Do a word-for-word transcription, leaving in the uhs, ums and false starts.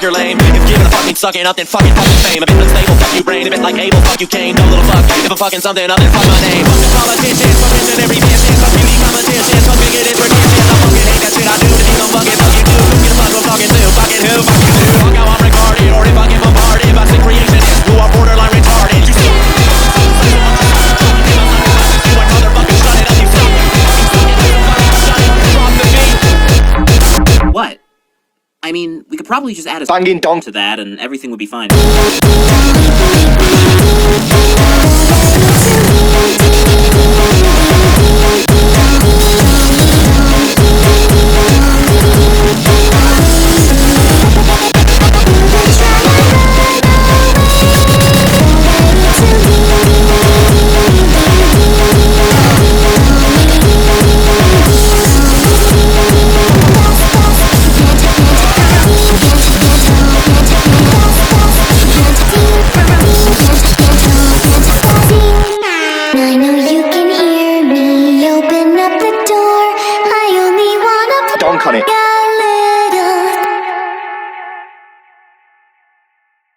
fuck you're lame. If giving a fuck means sucking up, then fucking fuck your fame. If it's unstable, fuck you brain. If it's like Abel, fuck you Cain. No little fuck. If I'm fucking something up, then fuck my name. Fuck the politicians, fuck bitch and every bitch. Fuck beauty competitions, fuck bigoted pretentious. I fucking hate that shit I do to be some fucking fuck you do. Who get a fuck I'm talking to? Fucking who? Fuck you do. Fuck how I'm regarded, or if I get bombarded by sick creationists who are borderline retarded. You still What? I mean, we could probably just add a Banging dong to that and everything would be fine.